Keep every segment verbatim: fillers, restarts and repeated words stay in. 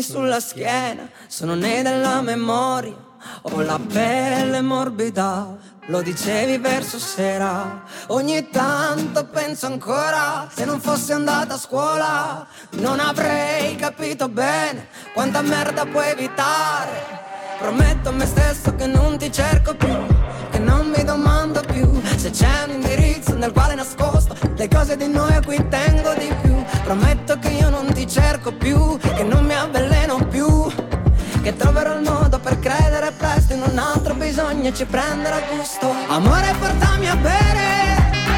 spasimi sulla schiena, sono né della memoria, ho la pelle morbida. Lo dicevi verso sera, ogni tanto penso ancora, se non fossi andata a scuola non avrei capito bene quanta merda puoi evitare. Prometto a me stesso che non ti cerco più, che non mi domando più se c'è un indirizzo nel quale nascosto le cose di noi a cui tengo di più. Prometto che io non ti cerco più, che non mi avveleno più, che troverò il modo per credere presto in un altro bisogno e ci prenderà gusto. Amore, portami a bere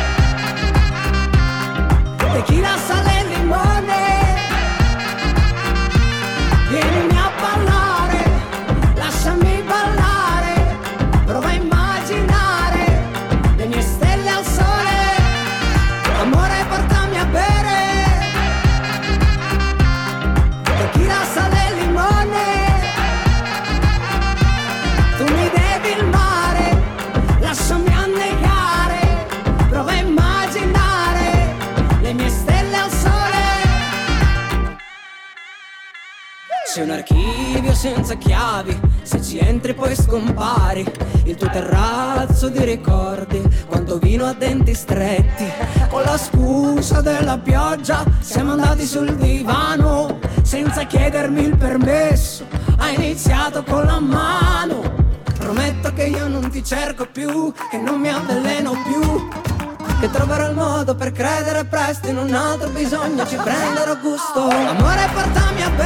tequila, sale e limone, vienimi a parlare, lasciami ballare, prova a immaginare le mie stelle al sole. Amore, portami a bere tequila, sale e limone, tu mi devi il mare, lasciami annegare, prova a immaginare le mie stelle al sole. C'è un archivio senza chiavi, se ci entri poi scompari, il tuo terrazzo di ricordi, quanto vino a denti stretti, con la scusa della pioggia siamo andati sul divano, senza chiedermi il permesso, hai iniziato con la mano. Prometto che io non ti cerco più, che non mi avveleno più, che troverò il modo per credere presto in un altro bisogno, ci prenderò gusto. Amore, portami a bere